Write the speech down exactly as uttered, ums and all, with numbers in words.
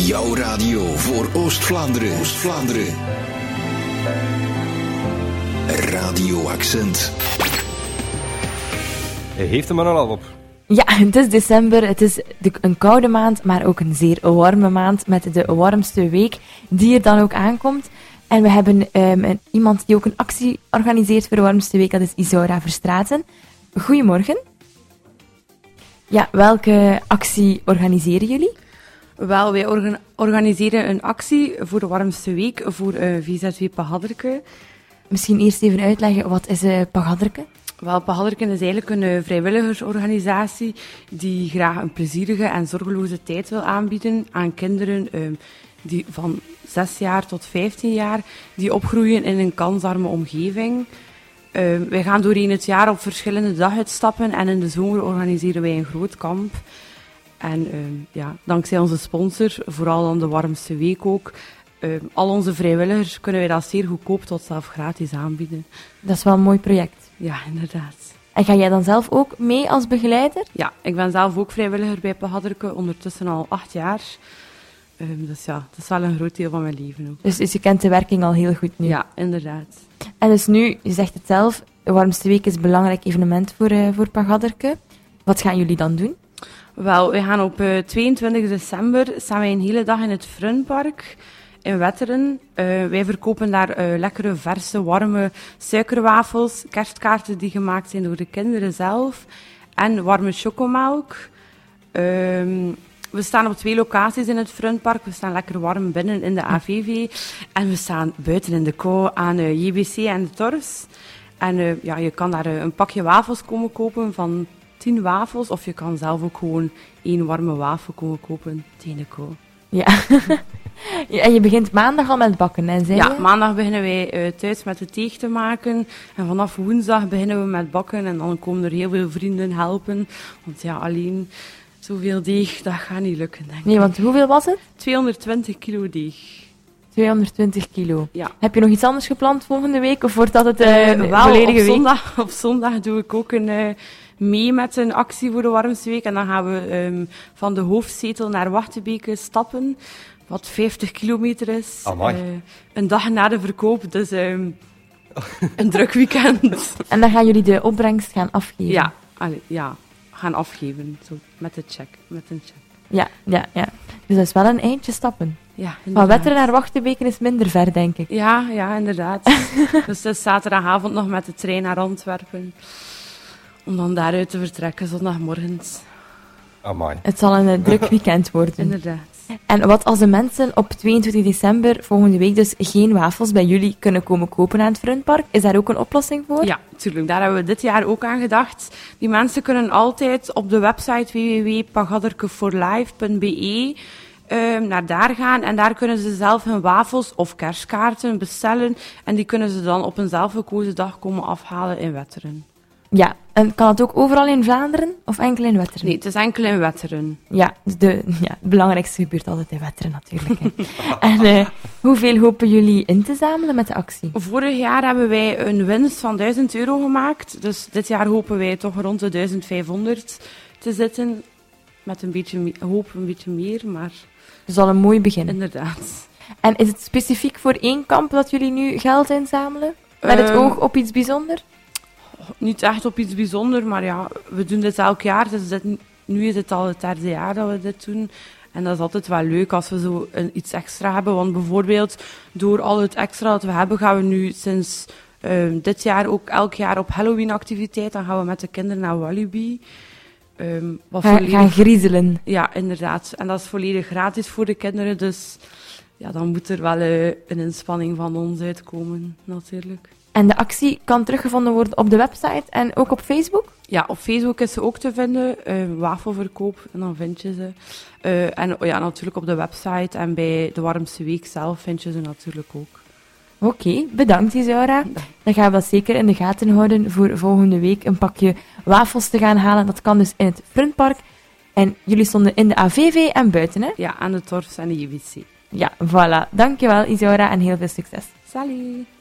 Jouw radio voor Oost-Vlaanderen. Oost-Vlaanderen. Radio Accent. Heeft hem er al op? Ja, het is december. Het is de, een koude maand, maar ook een zeer warme maand met de warmste week die er dan ook aankomt. En we hebben um, een, iemand die ook een actie organiseert voor de warmste week. Dat is Isaura Verstraeten. Goedemorgen. Ja, welke actie organiseren jullie? Wel, wij orga- organiseren een actie voor de warmste week voor uh, V Z W Pagadieke. Misschien eerst even uitleggen, wat is uh, Pagadieke? Wel, Pagadieke is eigenlijk een uh, vrijwilligersorganisatie die graag een plezierige en zorgeloze tijd wil aanbieden aan kinderen uh, die van zes jaar tot vijftien jaar die opgroeien in een kansarme omgeving. Uh, wij gaan doorheen het jaar op verschillende daguitstappen en in de zomer organiseren wij een groot kamp. En uh, ja, dankzij onze sponsor, vooral dan de warmste week ook, uh, al onze vrijwilligers kunnen wij dat zeer goedkoop tot zelf gratis aanbieden. Dat is wel een mooi project. Ja, inderdaad. En ga jij dan zelf ook mee als begeleider? Ja, ik ben zelf ook vrijwilliger bij Pagadieke, ondertussen al acht jaar. Uh, dus ja, dat is wel een groot deel van mijn leven ook. Dus, dus je kent de werking al heel goed nu? Ja, inderdaad. En dus nu, je zegt het zelf, de warmste week is een belangrijk evenement voor, uh, voor Pagadieke. Wat gaan jullie dan doen? Wel, we gaan op uh, tweeëntwintig december staan wij een hele dag in het Frunpark in Wetteren. Uh, wij verkopen daar uh, lekkere, verse, warme suikerwafels, kerstkaarten die gemaakt zijn door de kinderen zelf en warme chocomelk. Uh, we staan op twee locaties in het Frunpark. We staan lekker warm binnen in de A V V en we staan buiten in de kou aan uh, J B C en de Torfs. En uh, ja, je kan daar uh, een pakje wafels komen kopen van tien wafels, of je kan zelf ook gewoon één warme wafel komen kopen tegen de kou. Ja. Ja, en je begint maandag al met bakken, hè, zei Ja, je? maandag beginnen wij uh, thuis met de teeg te maken. En vanaf woensdag beginnen we met bakken. En dan komen er heel veel vrienden helpen. Want ja, alleen zoveel deeg, dat gaat niet lukken, denk ik. Nee, want hoeveel was het? tweehonderdtwintig kilo deeg. tweehonderdtwintig kilo. Ja. Heb je nog iets anders gepland volgende week? Of wordt dat het uh, Uh, een wel, volledige op week? zondag, op zondag doe ik ook een, uh, mee met een actie voor de warmste week. En dan gaan we um, van de hoofdzetel naar Wachtebeke stappen. Wat vijftig kilometer is. Amai. Uh, een dag na de verkoop, dus um, een druk weekend. En dan gaan jullie de opbrengst gaan afgeven? Ja, allee, ja, gaan afgeven. Zo, met, de check, met een check. Ja, ja, ja. Dus dat is wel een eindje stappen. Ja, Van inderdaad. Wetteren naar Wachtebeke is minder ver, denk ik. Ja, ja, inderdaad. Dus het is zaterdagavond nog met de trein naar Antwerpen. Om dan daaruit te vertrekken zondagmorgens. Amai. Het zal een uh, druk weekend worden. Inderdaad. En wat als de mensen op tweeëntwintig december, volgende week dus, geen wafels bij jullie kunnen komen kopen aan het Frunpark? Is daar ook een oplossing voor? Ja, natuurlijk. Daar hebben we dit jaar ook aan gedacht. Die mensen kunnen altijd op de website w w w punt pagadikerforlife punt b e um, naar daar gaan. En daar kunnen ze zelf hun wafels of kerstkaarten bestellen. En die kunnen ze dan op een zelfgekozen dag komen afhalen in Wetteren. Ja, en kan het ook overal in Vlaanderen of enkel in Wetteren? Nee, het is enkel in Wetteren. Ja, de, ja, het belangrijkste gebeurt altijd in Wetteren natuurlijk. Hè. En uh, hoeveel hopen jullie in te zamelen met de actie? Vorig jaar hebben wij een winst van duizend euro gemaakt. Dus dit jaar hopen wij toch rond de duizend vijfhonderd te zitten. Met een beetje me- hoop een beetje meer, maar Dat is al een mooi begin. inderdaad. En is het specifiek voor één kamp dat jullie nu geld inzamelen? Met het Ehm, oog op iets bijzonders? Niet echt op iets bijzonders, maar ja, we doen dit elk jaar. Dus dit, nu is het al het derde jaar dat we dit doen. En dat is altijd wel leuk als we zo een, iets extra hebben. Want bijvoorbeeld, door al het extra dat we hebben, gaan we nu sinds um, dit jaar ook elk jaar op Halloween-activiteit. Dan gaan we met de kinderen naar Walibi. Um, wat Ga, volledig- gaan griezelen. Ja, inderdaad. En dat is volledig gratis voor de kinderen. Dus ja, dan moet er wel uh, een inspanning van ons uitkomen, natuurlijk. En de actie kan teruggevonden worden op de website en ook op Facebook? Ja, op Facebook is ze ook te vinden, uh, wafelverkoop, en dan vind je ze. Uh, en oh ja, natuurlijk op de website en bij de warmste week zelf vind je ze natuurlijk ook. Oké, okay, bedankt Isaura. Dan gaan we dat zeker in de gaten houden voor volgende week een pakje wafels te gaan halen. Dat kan dus in het Frunpark. En jullie stonden in de A V V en buiten, hè? Ja, aan de Torfs en de J B C. Ja, voilà. Dankjewel Isaura en heel veel succes. Salut!